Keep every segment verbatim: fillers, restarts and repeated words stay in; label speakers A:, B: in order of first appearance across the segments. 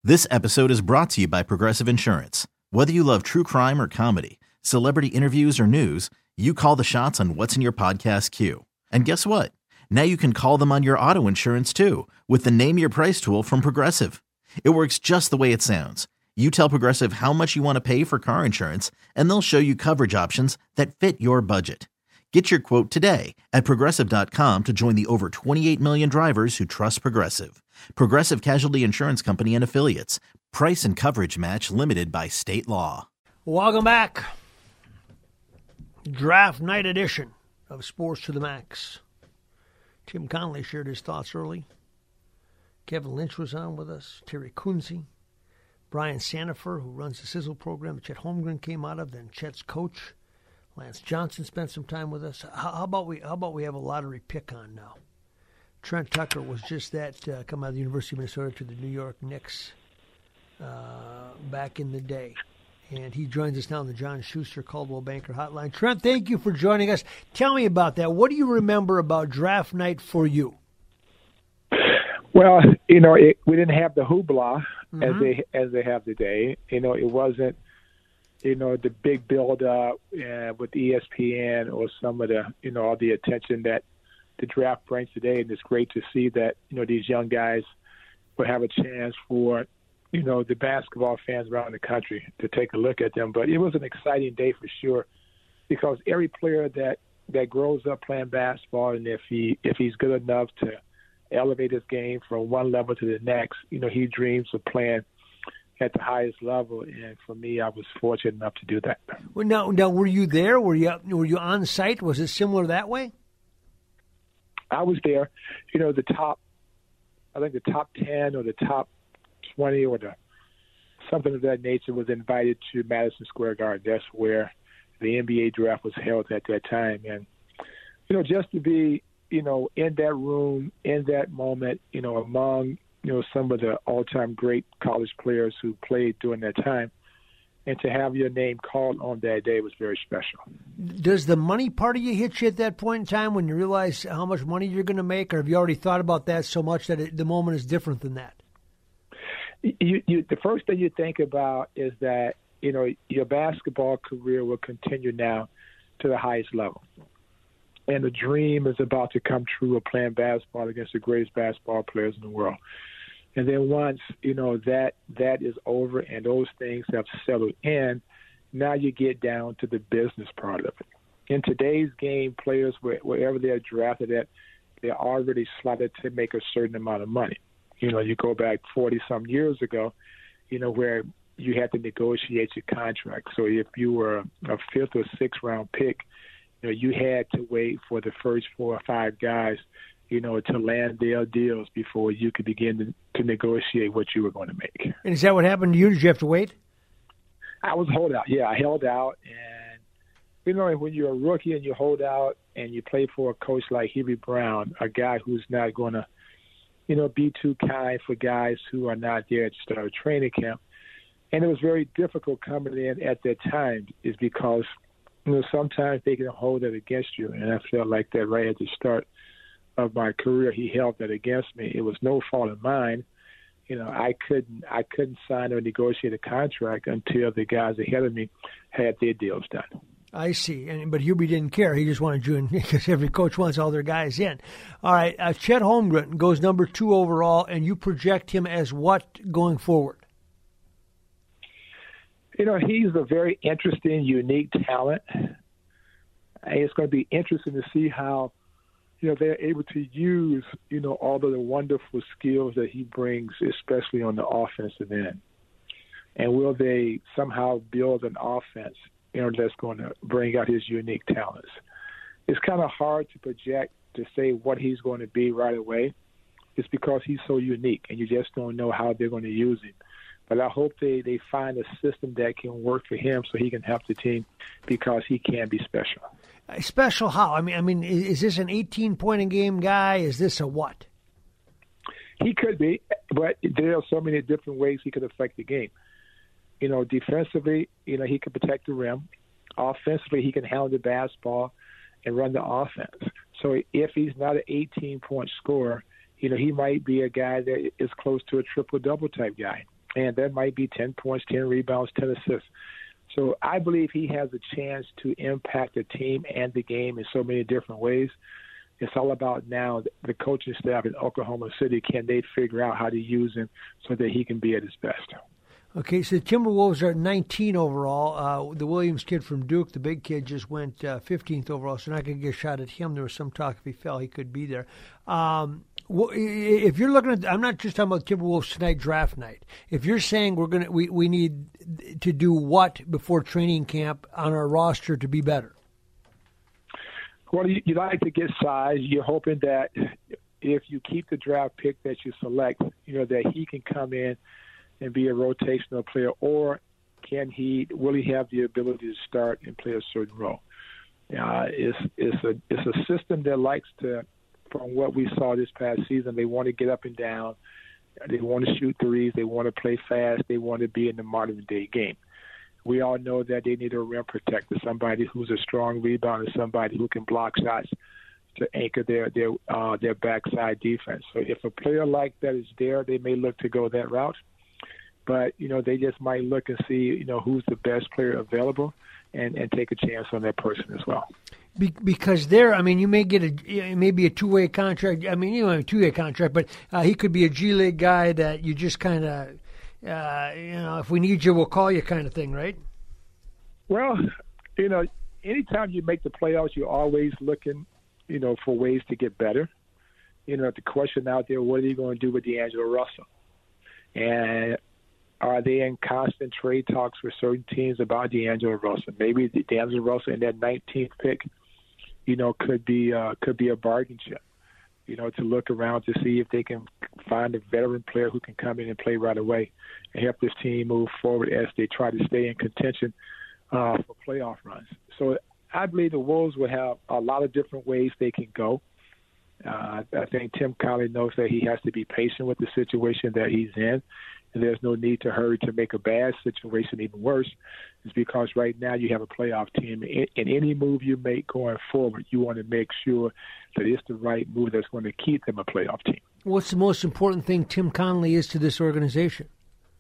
A: This episode is brought to you by Progressive Insurance. Whether you love true crime or comedy, celebrity interviews or news, you call the shots on what's in your podcast queue. And guess what? Now you can call them on your auto insurance too with the Name Your Price tool from Progressive. It works just the way it sounds. You tell Progressive how much you want to pay for car insurance, and they'll show you coverage options that fit your budget. Get your quote today at Progressive dot com to join the over twenty-eight million drivers who trust Progressive. Progressive Casualty Insurance Company and Affiliates. Price and coverage match limited by state law.
B: Welcome back. Draft night edition of Sports to the Max. Tim Connolly shared his thoughts early. Kevin Lynch was on with us. Terry Kunze. Brian Sanifer, who runs the Sizzle program that Chet Holmgren came out of, then Chet's coach. Lance Johnson spent some time with us. How, how about we how about we have a lottery pick on now? Trent Tucker was just that, uh, come out of the University of Minnesota to the New York Knicks uh, back in the day. And he joins us now on the John Schuster Coldwell Banker Hotline. Trent, thank you for joining us. Tell me about that. What do you remember about draft night for you?
C: Well, you know, it, we didn't have the hoopla
B: mm-hmm.
C: as they as they have today. You know, it wasn't, you know, the big build-up uh, with E S P N or some of the, you know, all the attention that the draft brings today. And it's great to see that, you know, these young guys will have a chance for, you know, the basketball fans around the country to take a look at them. But it was an exciting day for sure, because every player that, that grows up playing basketball, and if he if he's good enough to elevate his game from one level to the next, you know, he dreams of playing at the highest level. And for me, I was fortunate enough to do that.
B: Well, now, now were you there? Were you were you on site? Was it similar that way?
C: I was there. You know, the top, I think the top ten or the top twenty or the something of that nature was invited to Madison Square Garden. That's where the N B A draft was held at that time. And, you know, just to be, you know, in that room, in that moment, you know, among, you know, some of the all-time great college players who played during that time, and to have your name called on that day was very special.
B: Does the money part of you hit you at that point in time when you realize how much money you're going to make, or have you already thought about that so much that it, the moment is different than that?
C: You, you, the first thing you think about is that, you know, your basketball career will continue now to the highest level. And the dream is about to come true of playing basketball against the greatest basketball players in the world. And then once, you know, that that is over and those things have settled in, now you get down to the business part of it. In today's game, players, wherever they're drafted at, they're already slotted to make a certain amount of money. You know, you go back forty-some years ago, you know, where you had to negotiate your contract. So if you were a fifth or sixth round pick, you know, you had to wait for the first four or five guys, you know, to land their deals before you could begin to, to negotiate what you were going to make.
B: And is that what happened to you? Did you have to wait?
C: I was hold out. Yeah, I held out. And, you know, when you're a rookie and you hold out and you play for a coach like Hubie Brown, a guy who's not going to, you know, be too kind for guys who are not there at the start of training camp. And it was very difficult coming in at that time, is because, you know, sometimes they can hold it against you. And I felt like that right at the start of my career, he held that against me. It was no fault of mine. You know, I couldn't I couldn't sign or negotiate a contract until the guys ahead of me had their deals done.
B: I see. And but Hubie didn't care. He just wanted you in, because every coach wants all their guys in. All right, uh, Chet Holmgren goes number two overall, and you project him as what going forward?
C: You know, he's a very interesting, unique talent. And it's going to be interesting to see how, you know, they're able to use, you know, all of the wonderful skills that he brings, especially on the offensive end. And will they somehow build an offense, you know, that's going to bring out his unique talents? It's kind of hard to project to say what he's going to be right away. It's because he's so unique, and you just don't know how they're going to use him. But I hope they, they find a system that can work for him so he can help the team, because he can be special.
B: Special how? I mean, I mean, is this an eighteen-point-a-game guy? Is this a what?
C: He could be, but there are so many different ways he could affect the game. You know, defensively, you know, he can protect the rim. Offensively, he can handle the basketball and run the offense. So if he's not an eighteen-point scorer, you know, he might be a guy that is close to a triple-double type guy. and that might be ten points, ten rebounds, ten assists. So I believe he has a chance to impact the team and the game in so many different ways. It's all about now the coaching staff in Oklahoma City. Can they figure out how to use him so that he can be at his best?
B: Okay, so the Timberwolves are at nineteen overall. Uh, the Williams kid from Duke, the big kid, just went uh, fifteenth overall, so not going to get a shot at him. There was some talk if he fell, he could be there. Um, if you're looking at, I'm not just talking about Timberwolves tonight, draft night. If you're saying we're going to, we, we need to do what before training camp on our roster to be better?
C: Well, you, you like to get size. You're hoping that if you keep the draft pick that you select, you know, that he can come in and be a rotational player, or can he, will he have the ability to start and play a certain role? Uh, it's, it's, a, it's a system that likes to, from what we saw this past season, they want to get up and down. They want to shoot threes. They want to play fast. They want to be in the modern-day game. We all know that they need a rim protector, somebody who's a strong rebounder, somebody who can block shots to anchor their their uh, their backside defense. So if a player like that is there, they may look to go that route. But, you know, they just might look and see, you know, who's the best player available and, and take a chance on that person as well.
B: Be- because there, I mean, you may get a maybe a two-way contract. I mean, you know, a two-way contract, but uh, he could be a G League guy that you just kind of, uh, you know, if we need you, we'll call you kind of thing, right?
C: Well, you know, anytime you make the playoffs, you're always looking, you know, for ways to get better. You know, the question out there, what are you going to do with D'Angelo Russell? And are they in constant trade talks with certain teams about D'Angelo Russell? Maybe D'Angelo Russell in that nineteenth pick, you know, could be uh, could be a bargain chip, you know, to look around to see if they can find a veteran player who can come in and play right away and help this team move forward as they try to stay in contention uh, for playoff runs. So I believe the Wolves will have a lot of different ways they can go. Uh, I think Tim Connelly knows that he has to be patient with the situation that he's in, and there's no need to hurry to make a bad situation even worse. It's because right now you have a playoff team, and any move you make going forward, you want to make sure that it's the right move that's going to keep them a playoff team.
B: What's the most important thing Tim Connelly is to this organization?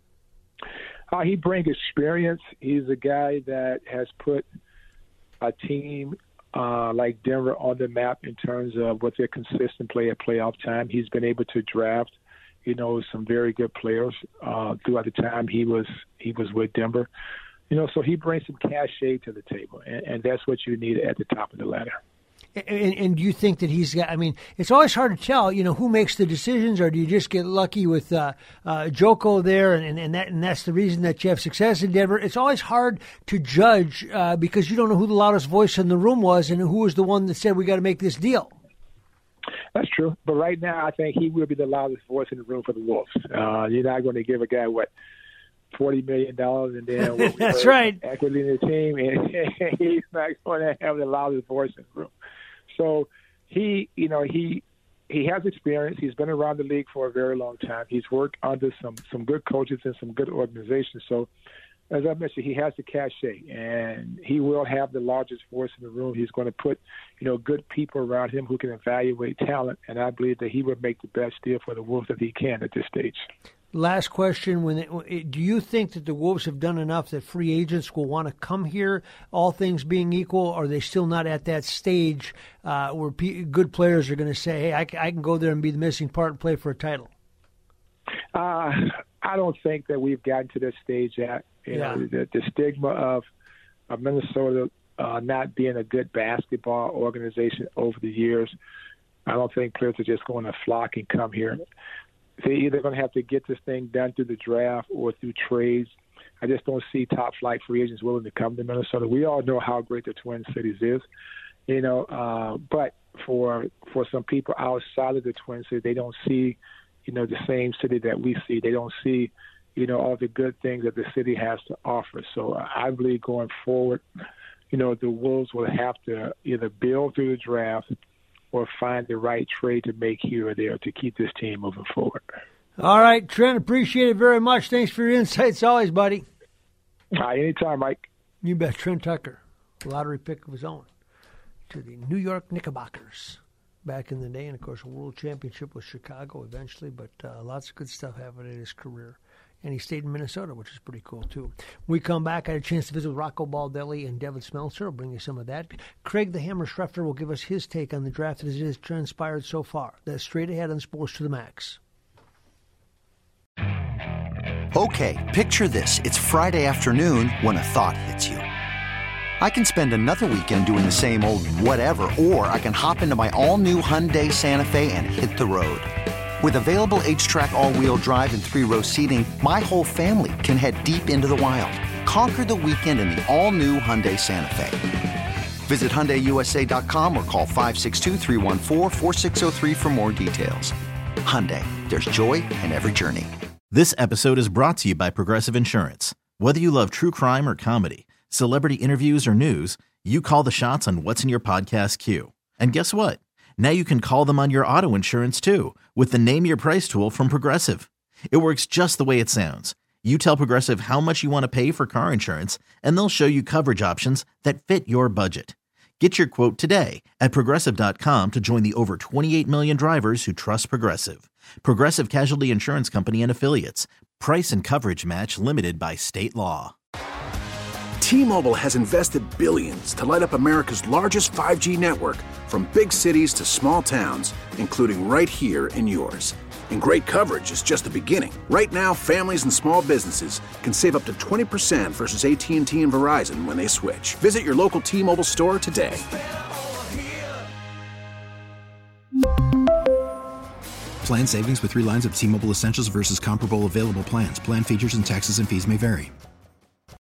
C: Uh, he brings experience. He's a guy that has put a team uh, like Denver on the map in terms of what their consistent play at playoff time. He's been able to draft, you know, some very good players uh, throughout the time he was he was with Denver. You know, so he brings some cachet to the table, and, and that's what you need at the top of the ladder.
B: And, and do you think that he's got, I mean, it's always hard to tell, you know, who makes the decisions, or do you just get lucky with uh, uh, Joko there, and, and, that, and that's the reason that you have success in Denver? It's always hard to judge uh, because you don't know who the loudest voice in the room was and who was the one that said we got to make this deal.
C: That's true. But right now, I think he will be the loudest voice in the room for the Wolves. Uh, you're not going to give a guy, what, forty million dollars and then what
B: that's right.
C: equity in the team, and he's not going to have the loudest voice in the room. So he, you know, he he has experience. He's been around the league for a very long time. He's worked under some, some good coaches and some good organizations. So, as I mentioned, he has the cachet, and he will have the largest voice in the room. He's going to put, you know, good people around him who can evaluate talent, and I believe that he would make the best deal for the Wolves that he can at this stage.
B: Last question: When it, do you think that the Wolves have done enough that free agents will want to come here, all things being equal, or are they still not at that stage uh, where p- good players are going to say, hey, I, I can go there and be the missing part and play for a title?
C: Uh, I don't think that we've gotten to this stage yet. You
B: yeah.
C: know, the, the stigma of, of Minnesota uh, not being a good basketball organization over the years, I don't think players are just going to flock and come here. They're either going to have to get this thing done through the draft or through trades. I just don't see top-flight free agents willing to come to Minnesota. We all know how great the Twin Cities is, you know. Uh, but for for some people outside of the Twin Cities, they don't see, you know, the same city that we see. They don't see, you know, all the good things that the city has to offer. So I believe going forward, you know, the Wolves will have to either build through the draft or find the right trade to make here or there to keep this team moving forward.
B: All right, Trent, appreciate it very much. Thanks for your insights always, buddy.
C: All right, anytime, Mike.
B: You bet. Trent Tucker, lottery pick of his own, to the New York Knickerbockers back in the day. And, of course, a world championship with Chicago eventually, but uh, lots of good stuff happened in his career And he stayed in Minnesota, which is pretty cool, too. When we come back, I had a chance to visit with Rocco Baldelli and Devin Smeltzer. I'll bring you some of that. Craig the Hammer Schrefter will give us his take on the draft as it has transpired so far. That's straight ahead on Sports to the Max.
D: Okay, picture this. It's Friday afternoon when a thought hits you. I can spend another weekend doing the same old whatever, or I can hop into my all-new Hyundai Santa Fe and hit the road. With available H-Track all-wheel drive and three-row seating, my whole family can head deep into the wild. Conquer the weekend in the all-new Hyundai Santa Fe. Visit Hyundai U S A dot com or call five six two, three one four, four six zero three for more details. Hyundai, there's joy in every journey.
A: This episode is brought to you by Progressive Insurance. Whether you love true crime or comedy, celebrity interviews or news, you call the shots on what's in your podcast queue. And guess what? Now you can call them on your auto insurance too with the Name Your Price tool from Progressive. It works just the way it sounds. You tell Progressive how much you want to pay for car insurance, and they'll show you coverage options that fit your budget. Get your quote today at Progressive dot com to join the over twenty-eight million drivers who trust Progressive. Progressive Casualty Insurance Company and Affiliates. Price and coverage match limited by state law.
E: T-Mobile has invested billions to light up America's largest five G network, from big cities to small towns, including right here in yours. And great coverage is just the beginning. Right now, families and small businesses can save up to twenty percent versus A T and T and Verizon when they switch. Visit your local T-Mobile store today.
F: Plan savings with three lines of T-Mobile Essentials versus comparable available plans. Plan features and taxes and fees may vary.